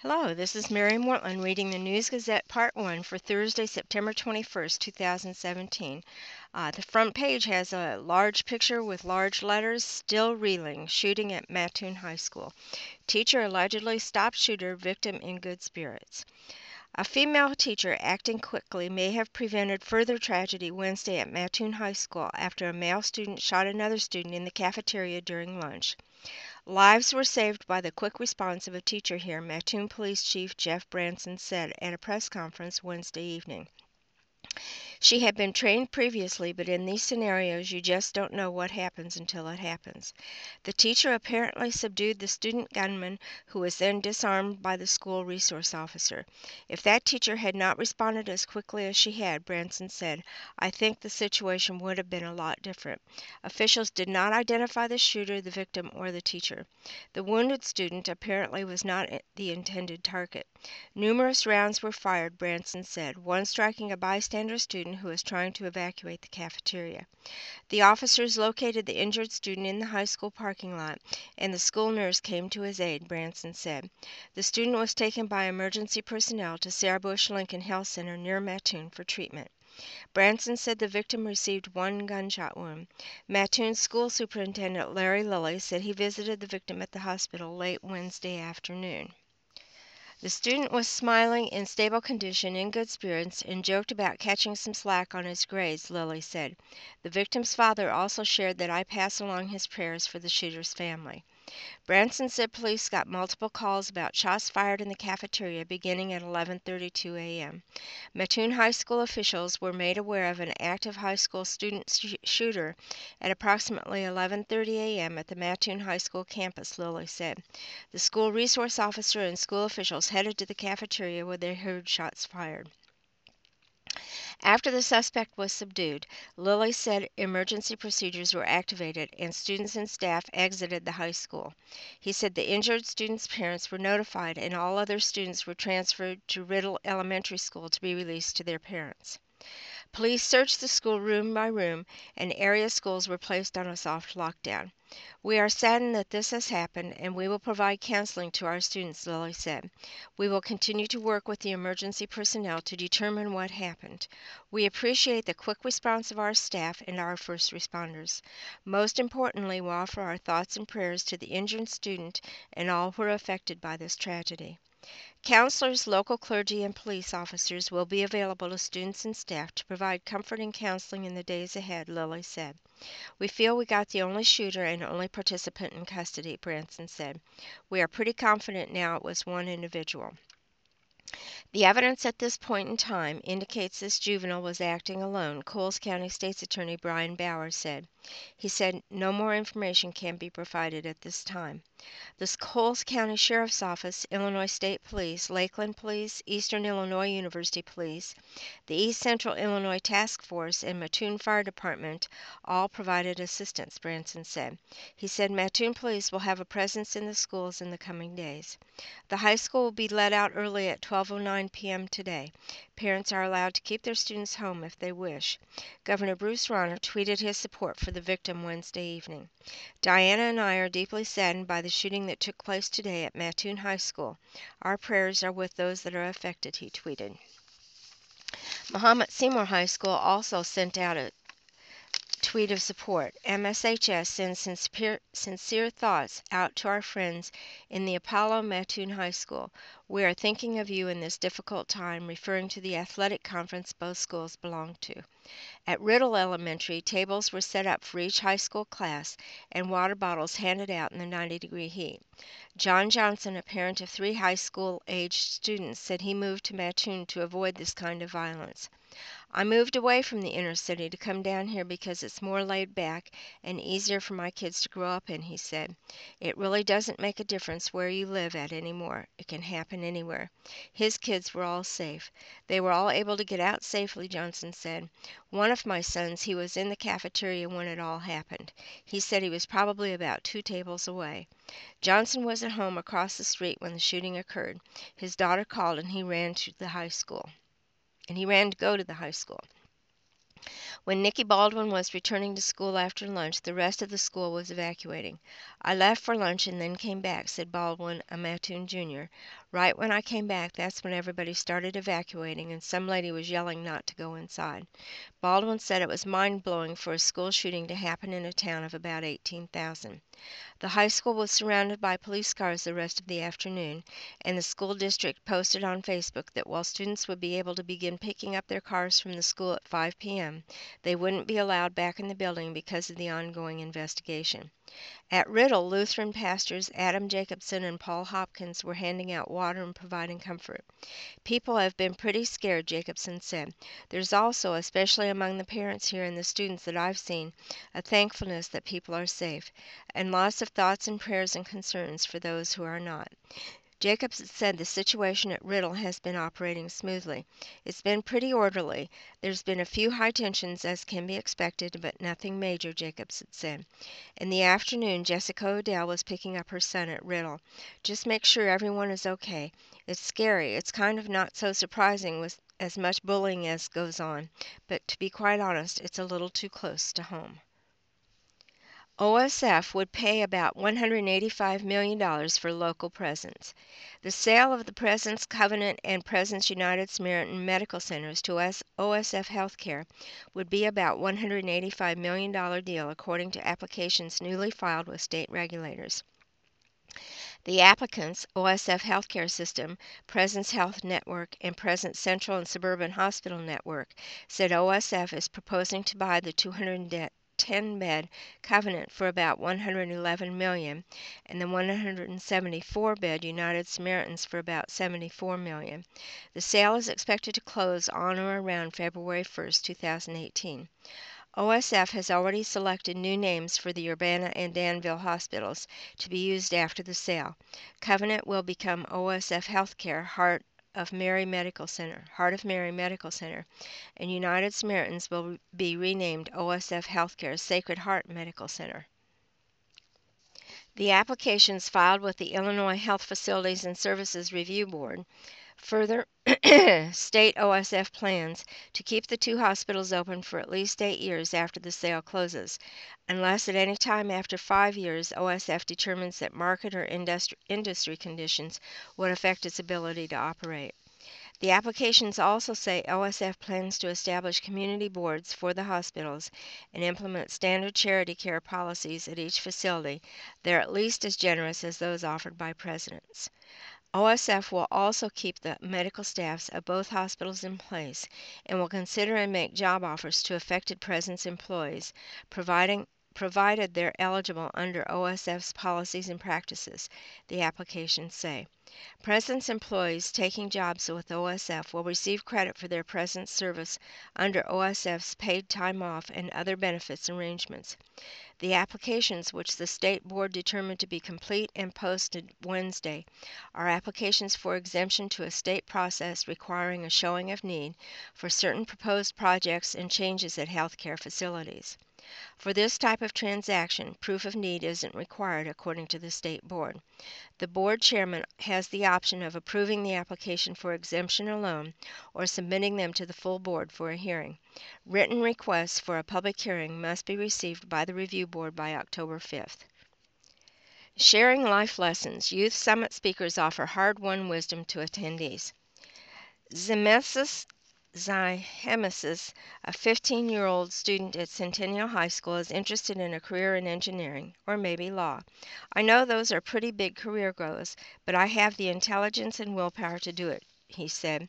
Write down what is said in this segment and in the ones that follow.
Hello, this is Mary Mortland reading the News Gazette Part 1 for Thursday, September 21st, 2017. The front page has a large picture with large letters, "Still Reeling, Shooting at Mattoon High School. Teacher allegedly stopped shooter, victim in good spirits." A female teacher acting quickly may have prevented further tragedy Wednesday at Mattoon High School after a male student shot another student in the cafeteria during lunch. Lives were saved by the quick response of a teacher here, Mattoon Police Chief Jeff Branson said at a press conference Wednesday evening. She had been trained previously, but in these scenarios you just don't know what happens until it happens. The teacher apparently subdued the student gunman, who was then disarmed by the school resource officer. If that teacher had not responded as quickly as she had, Branson said, I think the situation would have been a lot different. Officials did not identify the shooter, the victim, or the teacher. The wounded student apparently was not the intended target. Numerous rounds were fired, Branson said, one striking a bystander student who was trying to evacuate the cafeteria. The officers located the injured student in the high school parking lot, and the school nurse came to his aid, Branson said. The student was taken by emergency personnel to Sarah Bush Lincoln Health Center near Mattoon for treatment. Branson said the victim received one gunshot wound. Mattoon School Superintendent Larry Lilly said he visited the victim at the hospital late Wednesday afternoon. The student was smiling, in stable condition, in good spirits, and joked about catching some slack on his grades, Lilly said. The victim's father also shared that I pass along his prayers for the shooter's family. Branson said police got multiple calls about shots fired in the cafeteria beginning at 11:32 a.m. Mattoon High School officials were made aware of an active high school student shooter at approximately 11:30 a.m. at the Mattoon High School campus, Lilly said. The school resource officer and school officials headed to the cafeteria where they heard shots fired. After the suspect was subdued, Lilly said emergency procedures were activated and students and staff exited the high school. He said the injured students' parents were notified and all other students were transferred to Riddle Elementary School to be released to their parents. Police searched the school room by room, and area schools were placed on a soft lockdown. We are saddened that this has happened, and we will provide counseling to our students, Lilly said. We will continue to work with the emergency personnel to determine what happened. We appreciate the quick response of our staff and our first responders. Most importantly, we offer our thoughts and prayers to the injured student and all who are affected by this tragedy. Counselors, local clergy, and police officers will be available to students and staff to provide comfort and counseling in the days ahead, Lilly said. We feel we got the only shooter and only participant in custody, Branson said. We are pretty confident now it was one individual. The evidence at this point in time indicates this juvenile was acting alone, Coles County State's Attorney Brian Bowers said. He said no more information can be provided at this time. The Coles County Sheriff's Office, Illinois State Police, Lakeland Police, Eastern Illinois University Police, the East Central Illinois Task Force, and Mattoon Fire Department all provided assistance, Branson said. He said Mattoon Police will have a presence in the schools in the coming days. The high school will be let out early at 12:09 p.m. today. Parents are allowed to keep their students home if they wish. Governor Bruce Rauner tweeted his support for the victim Wednesday evening. Diana and I are deeply saddened by the shooting that took place today at Mattoon High School. Our prayers are with those that are affected, he tweeted. Mahomet Seymour High School also sent out a tweet of support. MSHS sends sincere thoughts out to our friends in the Apollo Mattoon High School. We are thinking of you in this difficult time, referring to the athletic conference both schools belong to. At Riddle Elementary, tables were set up for each high school class and water bottles handed out in the 90-degree heat. John Johnson, a parent of 3 high school-aged students, said he moved to Mattoon to avoid this kind of violence. I moved away from the inner city to come down here because it's more laid back and easier for my kids to grow up in, he said. It really doesn't make a difference where you live at anymore. It can happen anywhere. His kids were all safe. They were all able to get out safely, Johnson said. One of my sons, he was in the cafeteria when it all happened. He said he was probably about 2 tables away. Johnson was at home across the street when the shooting occurred. His daughter called and he ran to go to the high school. When Nicky Baldwin was returning to school after lunch, the rest of the school was evacuating. "I left for lunch and then came back," said Baldwin, a Mattoon Jr. "Right when I came back, that's when everybody started evacuating, and some lady was yelling not to go inside." Baldwin said it was mind-blowing for a school shooting to happen in a town of about 18,000. The high school was surrounded by police cars the rest of the afternoon, and the school district posted on Facebook that while students would be able to begin picking up their cars from the school at 5 p.m., they wouldn't be allowed back in the building because of the ongoing investigation. At Riddle, Lutheran pastors Adam Jacobson and Paul Hopkins were handing out water and providing comfort. "People have been pretty scared," Jacobson said. "There's also, especially among the parents here and the students that I've seen, a thankfulness that people are safe, and lots of thoughts and prayers and concerns for those who are not." Jacobson said the situation at Riddle has been operating smoothly. "It's been pretty orderly. There's been a few high tensions, as can be expected, but nothing major," Jacobson said. In the afternoon, Jessica Odell was picking up her son at Riddle. "Just make sure everyone is okay. It's scary. It's kind of not so surprising with as much bullying as goes on, but to be quite honest, it's a little too close to home." OSF would pay about $185 million for local presence. The sale of the Presence Covenant and Presence United Samaritan Medical Centers to OSF Healthcare would be about $185 million deal, according to applications newly filed with state regulators. The applicants, OSF Healthcare System, Presence Health Network, and Presence Central and Suburban Hospital Network, said OSF is proposing to buy the 210-bed Covenant for about $111 million, and the 174-bed United Samaritans for about $74 million. The sale is expected to close on or around February 1, 2018. OSF has already selected new names for the Urbana and Danville hospitals to be used after the sale. Covenant will become OSF Healthcare Heart of Mary Medical Center, and United Samaritans will be renamed OSF Healthcare Sacred Heart Medical Center. The applications filed with the Illinois Health Facilities and Services Review Board further state OSF plans to keep the two hospitals open for at least 8 years after the sale closes, unless at any time after 5 years OSF determines that market or industry conditions would affect its ability to operate. The applications also say OSF plans to establish community boards for the hospitals and implement standard charity care policies at each facility that are at least as generous as those offered by Presence. OSF will also keep the medical staffs of both hospitals in place and will consider and make job offers to affected Presence employees, provided they're eligible under OSF's policies and practices, the applications say. Presence employees taking jobs with OSF will receive credit for their Presence service under OSF's paid time off and other benefits arrangements. The applications, which the state board determined to be complete and posted Wednesday, are applications for exemption to a state process requiring a showing of need for certain proposed projects and changes at healthcare facilities. For this type of transaction, proof of need isn't required according to the state board. The board chairman has the option of approving the application for exemption alone or submitting them to the full board for a hearing. Written requests for a public hearing must be received by the review board by October 5th. Sharing life lessons. Youth Summit speakers offer hard-won wisdom to attendees. Zemesis, a 15-year-old student at Centennial High School, is interested in a career in engineering, or maybe law. "I know those are pretty big career goals, but I have the intelligence and willpower to do it," he said.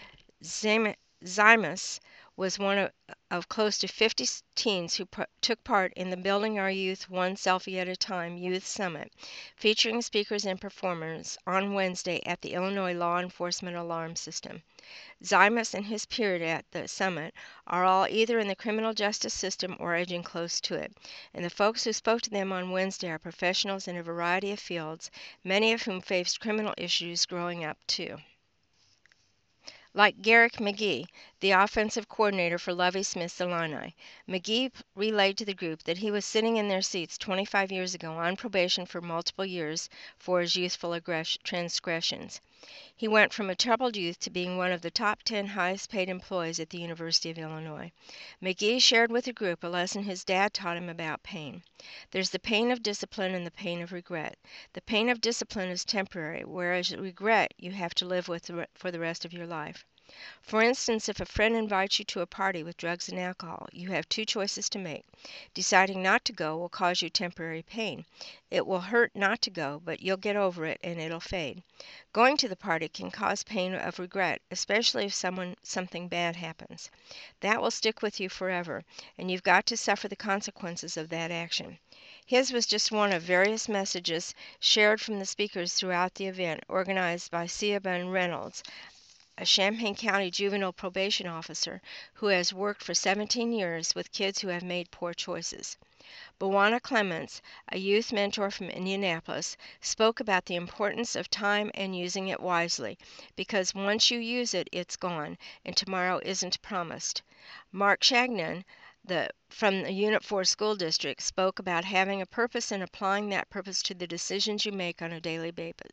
Zymus was one of close to 50 teens who took part in the Building Our Youth One Selfie at a Time Youth Summit, featuring speakers and performers on Wednesday at the Illinois Law Enforcement Alarm System. Zymus and his peers at the summit are all either in the criminal justice system or edging close to it, and the folks who spoke to them on Wednesday are professionals in a variety of fields, many of whom faced criminal issues growing up too. Like Garrick McGee, the offensive coordinator for Lovie Smith's Illini, McGee relayed to the group that he was sitting in their seats 25 years ago on probation for multiple years for his youthful transgressions. He went from a troubled youth to being one of the top 10 highest paid employees at the University of Illinois. McGee shared with the group a lesson his dad taught him about pain. There's the pain of discipline and the pain of regret. The pain of discipline is temporary, whereas regret you have to live with for the rest of your life. For instance, if a friend invites you to a party with drugs and alcohol, you have two choices to make. Deciding not to go will cause you temporary pain. It will hurt not to go, but you'll get over it and it'll fade. Going to the party can cause pain of regret, especially if something bad happens. That will stick with you forever, and you've got to suffer the consequences of that action. His was just one of various messages shared from the speakers throughout the event, organized by Siobhan Reynolds, a Champaign County juvenile probation officer who has worked for 17 years with kids who have made poor choices. Bowana Clements, a youth mentor from Indianapolis, spoke about the importance of time and using it wisely, because once you use it, it's gone, and tomorrow isn't promised. Mark Shagnon, from the Unit 4 School District, spoke about having a purpose and applying that purpose to the decisions you make on a daily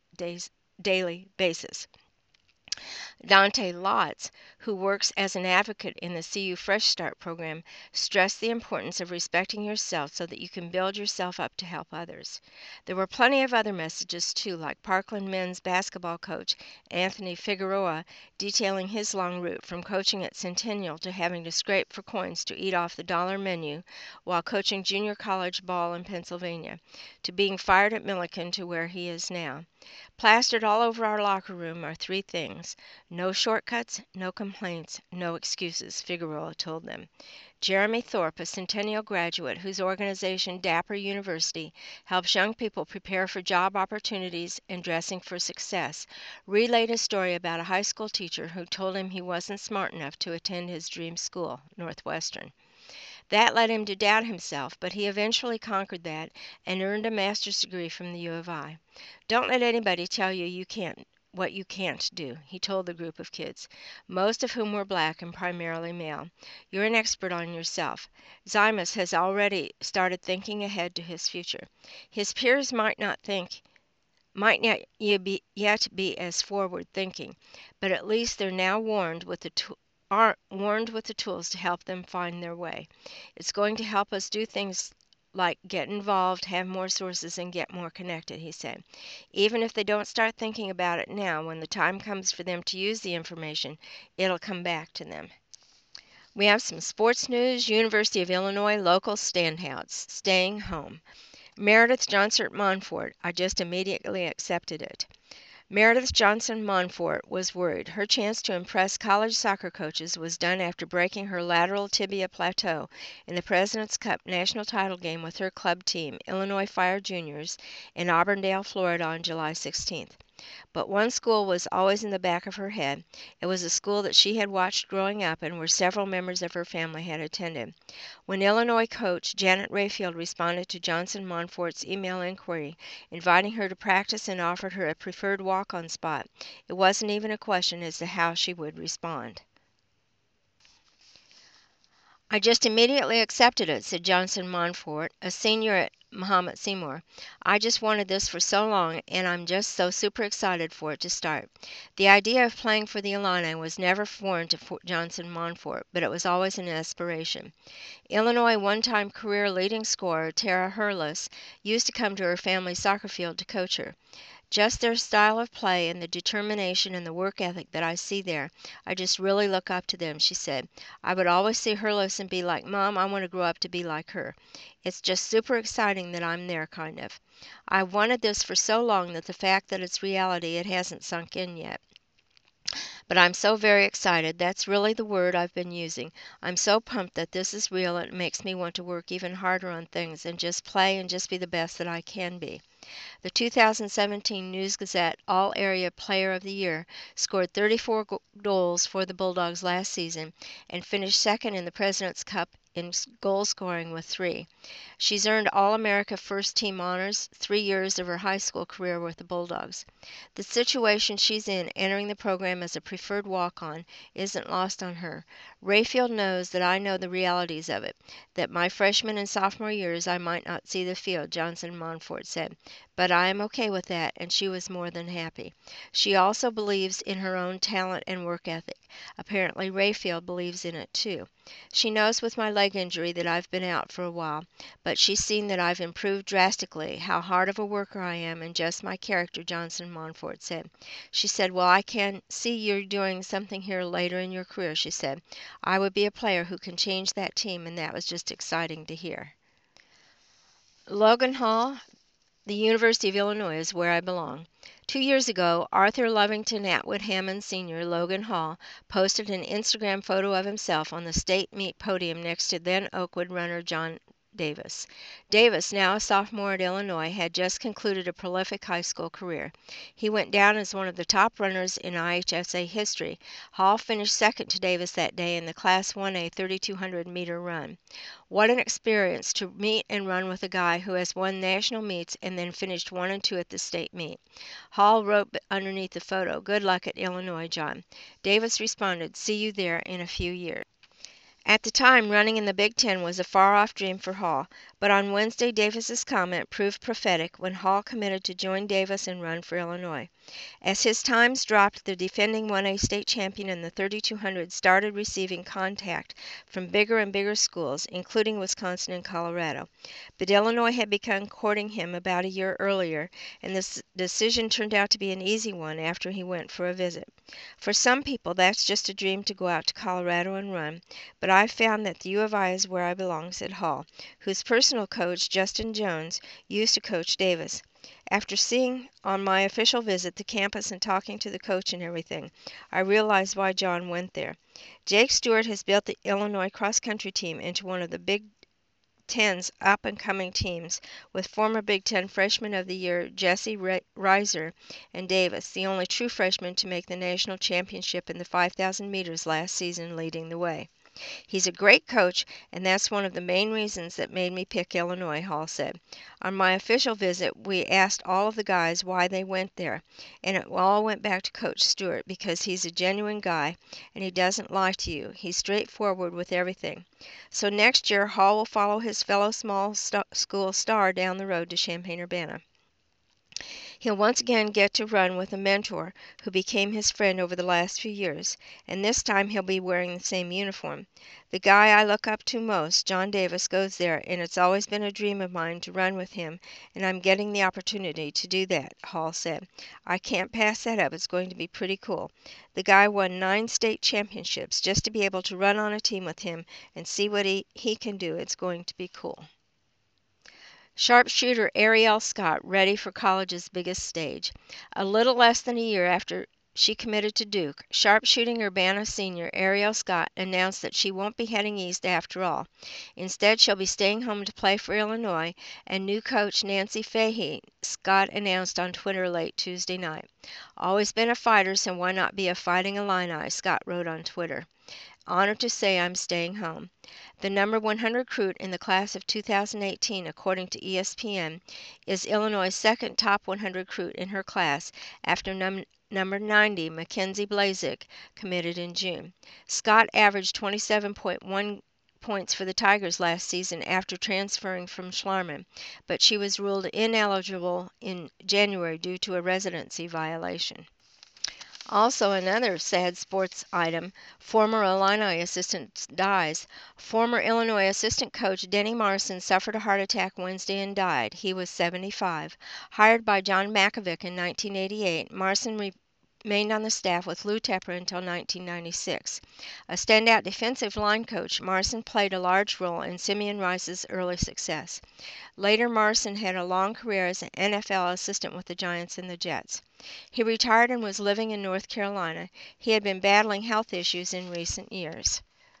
basis. Dante Lotz, who works as an advocate in the CU Fresh Start program, stressed the importance of respecting yourself so that you can build yourself up to help others. There were plenty of other messages too, like Parkland men's basketball coach Anthony Figueroa detailing his long route from coaching at Centennial to having to scrape for coins to eat off the dollar menu while coaching junior college ball in Pennsylvania, to being fired at Millikan to where he is now. Plastered all over our locker room are three things: no shortcuts, no complaints, no excuses, Figueroa told them. Jeremy Thorpe, a Centennial graduate whose organization Dapper University helps young people prepare for job opportunities and dressing for success, relayed a story about a high school teacher who told him he wasn't smart enough to attend his dream school, Northwestern. That led him to doubt himself, but he eventually conquered that and earned a master's degree from the U of I. Don't let anybody tell you what you can't do, he told the group of kids, most of whom were black and primarily male. You're an expert on yourself. Zymus has already started thinking ahead to his future. His peers might not yet be as forward-thinking, but at least they're now warned with the tools to help them find their way. It's going to help us do things like get involved, have more sources, and get more connected, he said. Even if they don't start thinking about it now, when the time comes for them to use the information, it'll come back to them. We have some sports news. University of Illinois local standouts, staying home. Meredith Johnson Monfort, I just immediately accepted it. Meredith Johnson Monfort was worried. Her chance to impress college soccer coaches was done after breaking her lateral tibia plateau in the President's Cup national title game with her club team, Illinois Fire Juniors, in Auburndale, Florida on July 16th. But one school was always in the back of her head. It was a school that she had watched growing up and where several members of her family had attended. When Illinois coach Janet Rayfield responded to Johnson Monfort's email inquiry, inviting her to practice and offered her a preferred walk-on spot, it wasn't even a question as to how she would respond. I just immediately accepted it, said Johnson Monfort, a senior at Mahomet Seymour. I just wanted this for so long, and I'm just so super excited for it to start. The idea of playing for the Illini was never foreign to Johnson Monfort, but it was always an aspiration. Illinois one-time career leading scorer Tara Hurlis used to come to her family's soccer field to coach her. Just their style of play and the determination and the work ethic that I see there, I just really look up to them, she said. I would always see Hurlis and be like, Mom, I want to grow up to be like her. It's just super exciting that I'm there, kind of. I've wanted this for so long that the fact that it's reality, it hasn't sunk in yet. But I'm so very excited. That's really the word I've been using. I'm so pumped that this is real, and it makes me want to work even harder on things and just play and just be the best that I can be. The 2017 News-Gazette All-Area Player of the Year scored 34 goals for the Bulldogs last season and finished second in the President's Cup in goal scoring with 3. She's earned All-America First Team honors 3 years of her high school career with the Bulldogs. The situation she's in, entering the program as a preferred walk-on, isn't lost on her. Rayfield knows that I know the realities of it, that my freshman and sophomore years I might not see the field, Johnson Monfort said. but I am okay with that, and she was more than happy. She also believes in her own talent and work ethic. Apparently Rayfield believes in it too. She knows with my leg injury that I've been out for a while, but she's seen that I've improved drastically, how hard of a worker I am, and just my character, Johnson Monfort said. She said, well, I can see you're doing something here later in your career, she said. I would be a player who can change that team, and that was just exciting to hear. Logan Hall, the University of Illinois is where I belong. 2 years ago, Arthur Lovington Atwood Hammond Sr., Logan Hall, posted an Instagram photo of himself on the state meet podium next to then Oakwood runner John Davis. Davis, now a sophomore at Illinois, had just concluded a prolific high school career. He went down as one of the top runners in IHSA history. Hall finished second to Davis that day in the Class 1A 3,200-meter run. What an experience to meet and run with a guy who has won national meets and then finished 1 and 2 at the state meet. Hall wrote underneath the photo, "Good luck at Illinois, John." Davis responded, "See you there in a few years." At the time, running in the Big Ten was a far-off dream for Hall, but on Wednesday Davis's comment proved prophetic when Hall committed to join Davis and run for Illinois. As his times dropped, the defending 1A state champion in the 3,200 started receiving contact from bigger and bigger schools, including Wisconsin and Colorado. But Illinois had begun courting him about a year earlier, and this decision turned out to be an easy one after he went for a visit. For some people, that's just a dream to go out to Colorado and run, but I've found that the U of I is where I belong, said Hall, whose personal coach, Justin Jones, used to coach Davis. After seeing on my official visit the campus and talking to the coach and everything, I realized why John went there. Jake Stewart has built the Illinois cross-country team into one of the Big Ten's up-and-coming teams, with former Big Ten Freshman of the Year Jesse Reiser and Davis, the only true freshman to make the national championship in the 5,000 meters last season, leading the way. He's a great coach, and that's one of the main reasons that made me pick Illinois, Hall said. On my official visit, we asked all of the guys why they went there, and it all went back to Coach Stewart because he's a genuine guy, and he doesn't lie to you. He's straightforward with everything. So next year, Hall will follow his fellow small school star down the road to Champaign-Urbana. He'll once again get to run with a mentor who became his friend over the last few years, and this time he'll be wearing the same uniform. The guy I look up to most, John Davis, goes there, and it's always been a dream of mine to run with him, and I'm getting the opportunity to do that, Hall said. I can't pass that up. It's going to be pretty cool. The guy won 9 state championships. Just to be able to run on a team with him and see what he can do, it's going to be cool. Sharpshooter Ariel Scott ready for college's biggest stage. A little less than a year after she committed to Duke, sharpshooting Urbana senior Ariel Scott announced that she won't be heading east after all. Instead, she'll be staying home to play for Illinois, and new coach Nancy Fahey, Scott announced on Twitter late Tuesday night. Always been a fighter, so why not be a fighting Illini, Scott wrote on Twitter. Honored to say I'm staying home. The number 100 recruit in the class of 2018, according to ESPN, is Illinois' second top 100 recruit in her class after number 90, Mackenzie Blazik, committed in June. Scott averaged 27.1 points for the Tigers last season after transferring from Schlarman, but she was ruled ineligible in January due to a residency violation. Also, another sad sports item, former Illini assistant dies. Former Illinois assistant coach Denny Marson suffered a heart attack Wednesday and died. He was 75. Hired by John Makovic in 1988, Marson remained on the staff with Lou Tepper until 1996. A standout defensive line coach, Marson played a large role in Simeon Rice's early success. Later, Marson had a long career as an NFL assistant with the Giants and the Jets. He retired and was living in North Carolina. He had been battling health issues in recent years.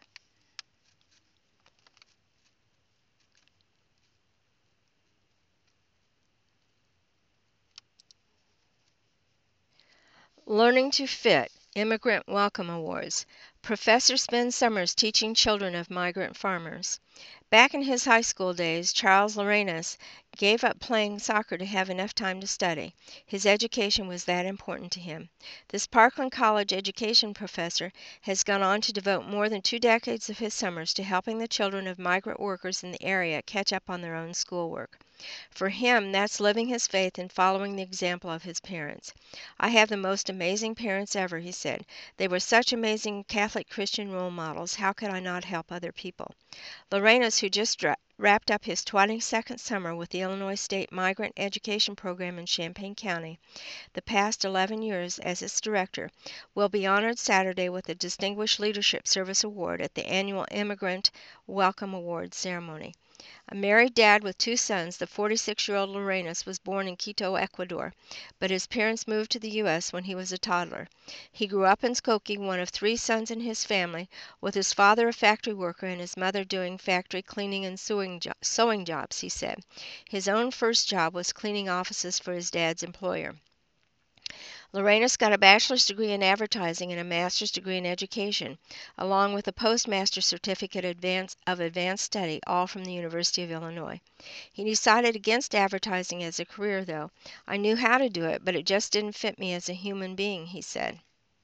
Learning to Fit, Immigrant Welcome Awards. Professor spends summers teaching children of migrant farmers. Back in his high school days, Charles Lorenas gave up playing soccer to have enough time to study. His education was that important to him. This Parkland College education professor has gone on to devote more than 2 decades of his summers to helping the children of migrant workers in the area catch up on their own schoolwork. For him, that's living his faith and following the example of his parents. I have the most amazing parents ever, he said. They were such amazing Catholic Christian role models. How could I not help other people? Lorenas, who just wrapped up his 22nd summer with the Illinois State Migrant Education Program in Champaign County, the past 11 years as its director, will be honored Saturday with the Distinguished Leadership Service Award at the annual Immigrant Welcome Awards ceremony. A married dad with two sons, the 46-year-old Lorenas was born in Quito, Ecuador, but his parents moved to the U.S. when he was a toddler. He grew up in Skokie, one of three sons in his family, with his father a factory worker and his mother doing factory cleaning and sewing jobs, he said. His own first job was cleaning offices for his dad's employer. Lorenas got a bachelor's degree in advertising and a master's degree in education, along with a postmaster's certificate of advanced study, all from the University of Illinois. He decided against advertising as a career, though. I knew how to do it, but it just didn't fit me as a human being, he said.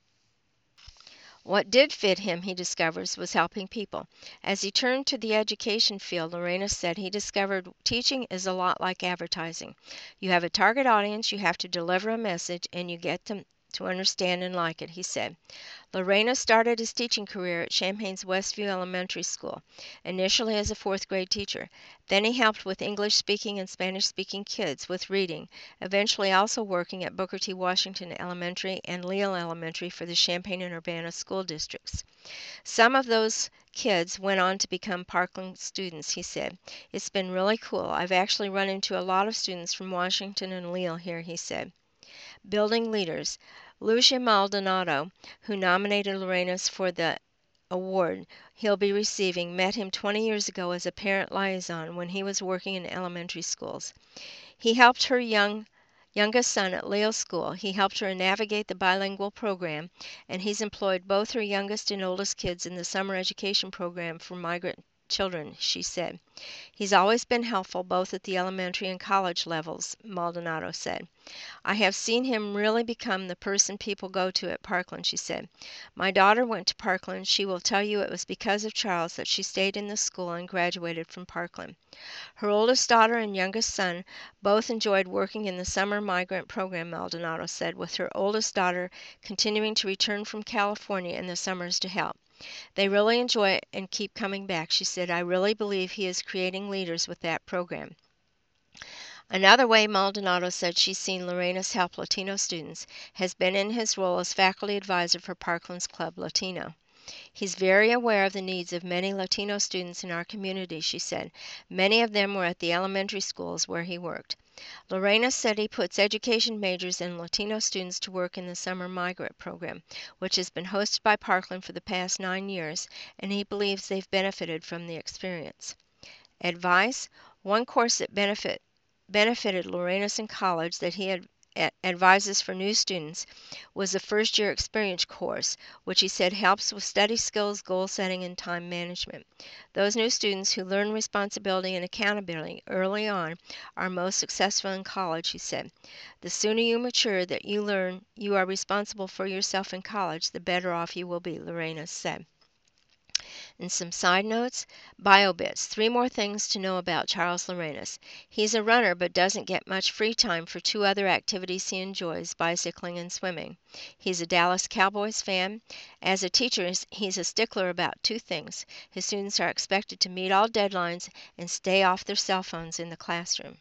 What did fit him, he discovers, was helping people. As he turned to the education field, Lorenas said he discovered teaching is a lot like advertising. You have a target audience, you have to deliver a message, and you get them to understand and like it, he said. Lorenas started his teaching career at Champaign's Westview Elementary School, initially as a fourth-grade teacher. Then he helped with English-speaking and Spanish-speaking kids with reading, eventually also working at Booker T. Washington Elementary and Leal Elementary for the Champaign and Urbana school districts. Some of those kids went on to become Parkland students, he said. It's been really cool. I've actually run into a lot of students from Washington and Leal here, he said. Building leaders. Lucia Maldonado, who nominated Lorenas for the award he'll be receiving, met him 20 years ago as a parent liaison when he was working in elementary schools. He helped her youngest son at Leal School. He helped her navigate the bilingual program, and he's employed both her youngest and oldest kids in the summer education program for migrant children, she said. He's always been helpful both at the elementary and college levels, Maldonado said. I have seen him really become the person people go to at Parkland, she said. My daughter went to Parkland. She will tell you it was because of Charles that she stayed in the school and graduated from Parkland. Her oldest daughter and youngest son both enjoyed working in the summer migrant program, Maldonado said, with her oldest daughter continuing to return from California in the summers to help. They really enjoy it and keep coming back, she said. I really believe he is creating leaders with that program. Another way Maldonado said she's seen Lorenas help Latino students has been in his role as faculty advisor for Parkland's Club Latino. He's very aware of the needs of many Latino students in our community, she said. Many of them were at the elementary schools where he worked. Lorenas said he puts education majors and Latino students to work in the summer migrant program, which has been hosted by Parkland for the past 9 years, and he believes they've benefited from the experience. Advice: one course that benefited Lorenas in college that he advises for new students was the first-year experience course, which he said helps with study skills, goal setting, and time management. Those new students who learn responsibility and accountability early on are most successful in college, he said. The sooner you mature that you learn you are responsible for yourself in college, the better off you will be, Lorenas said. And some side notes, BioBits, 3 more things to know about Charles Lorenas. He's a runner but doesn't get much free time for 2 other activities he enjoys, bicycling and swimming. He's a Dallas Cowboys fan. As a teacher, he's a stickler about 2 things. His students are expected to meet all deadlines and stay off their cell phones in the classroom.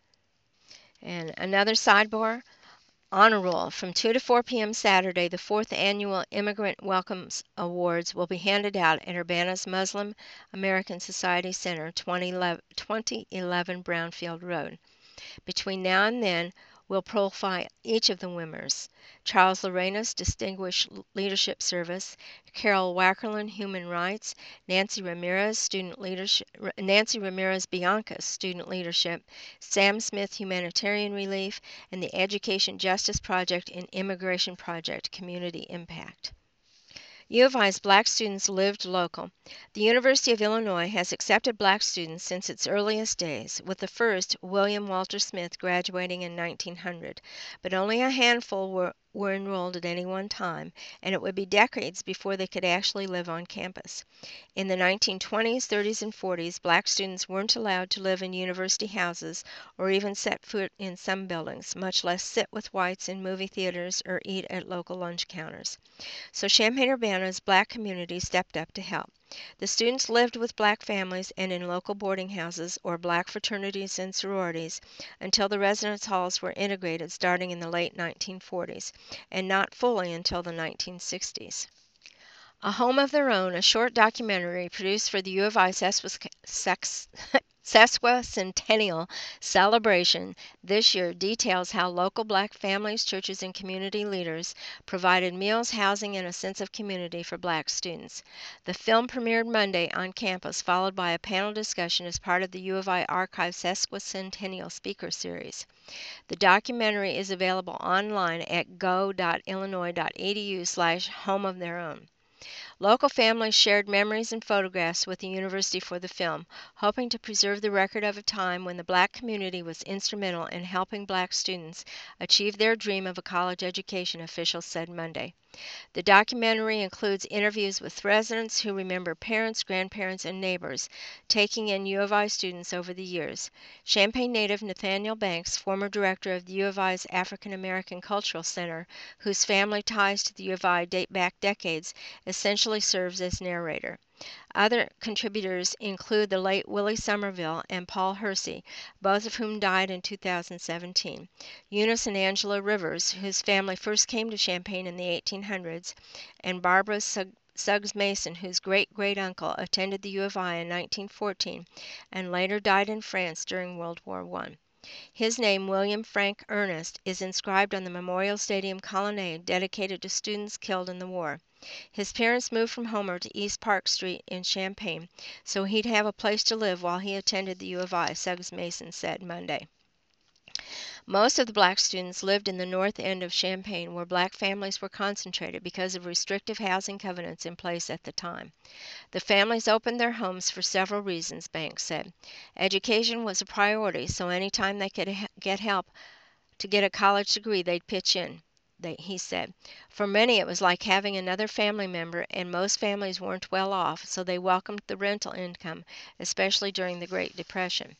And another sidebar, Honor Roll. From 2 to 4 p.m. Saturday, the 4th Annual Immigrant Welcomes Awards will be handed out at Urbana's Muslim American Society Center, 2011 Brownfield Road. Between now and then, we'll profile each of the winners. Charles Lorenas, Distinguished Leadership Service; Carol Wackerlin, Human Rights; Nancy Ramirez, Student Leadership; Nancy Ramirez Bianca, Student Leadership; Sam Smith, Humanitarian Relief; and the Education Justice Project and Immigration Project, Community Impact. U of I's black students lived local. The University of Illinois has accepted black students since its earliest days, with the first, William Walter Smith, graduating in 1900, but only a handful were enrolled at any one time, and it would be decades before they could actually live on campus. In the 1920s, 30s, and 40s, black students weren't allowed to live in university houses or even set foot in some buildings, much less sit with whites in movie theaters or eat at local lunch counters. So Champaign-Urbana's black community stepped up to help. The students lived with black families and in local boarding houses or black fraternities and sororities until the residence halls were integrated starting in the late 1940s, and not fully until the 1960s. A Home of Their Own, a short documentary produced for the U of I Sesquicentennial celebration this year, details how local black families, churches, and community leaders provided meals, housing, and a sense of community for black students. The film premiered Monday on campus, followed by a panel discussion as part of the U of I Archive Sesquicentennial Speaker Series. The documentary is available online at go.illinois.edu/homeoftheirown. Local families shared memories and photographs with the university for the film, hoping to preserve the record of a time when the black community was instrumental in helping black students achieve their dream of a college education, officials said Monday. The documentary includes interviews with residents who remember parents, grandparents, and neighbors taking in U of I students over the years. Champaign native Nathaniel Banks, former director of the U of I's African American Cultural Center, whose family ties to the U of I date back decades, essentially serves as narrator. Other contributors include the late Willie Somerville and Paul Hersey, both of whom died in 2017, Eunice and Angela Rivers, whose family first came to Champaign in the 1800s, and Barbara Suggs Mason, whose great-great-uncle attended the U of I in 1914 and later died in France during World War I. His name, William Frank Ernest, is inscribed on the Memorial Stadium colonnade dedicated to students killed in the war. His parents moved from Homer to East Park Street in Champaign, so he'd have a place to live while he attended the U of I, Suggs Mason said Monday. Most of the black students lived in the north end of Champaign, where black families were concentrated because of restrictive housing covenants in place at the time. The families opened their homes for several reasons, Banks said. Education was a priority, so anytime they could get help to get a college degree, they'd pitch in. He said. For many, it was like having another family member, and most families weren't well off, so they welcomed the rental income, especially during the Great Depression.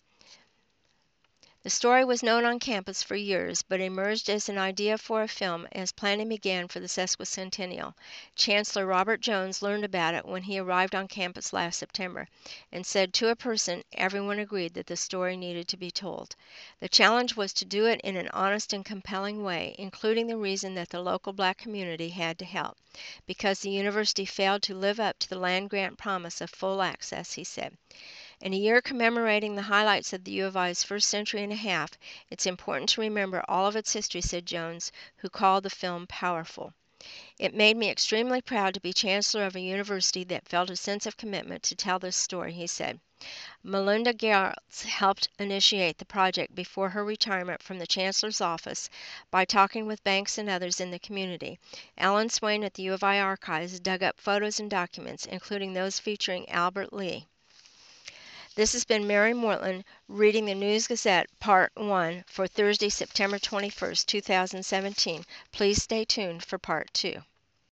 The story was known on campus for years, but emerged as an idea for a film as planning began for the sesquicentennial. Chancellor Robert Jones learned about it when he arrived on campus last September, and said to a person everyone agreed that the story needed to be told. The challenge was to do it in an honest and compelling way, including the reason that the local black community had to help, because the university failed to live up to the land-grant promise of full access, he said. In a year commemorating the highlights of the U of I's first century and a half, it's important to remember all of its history, said Jones, who called the film powerful. It made me extremely proud to be chancellor of a university that felt a sense of commitment to tell this story, he said. Melinda Gertz helped initiate the project before her retirement from the chancellor's office by talking with Banks and others in the community. Alan Swain at the U of I Archives dug up photos and documents, including those featuring Albert Lee. This has been Mary Mortland reading the News-Gazette Part 1 for Thursday, September 21st, 2017. Please stay tuned for Part 2.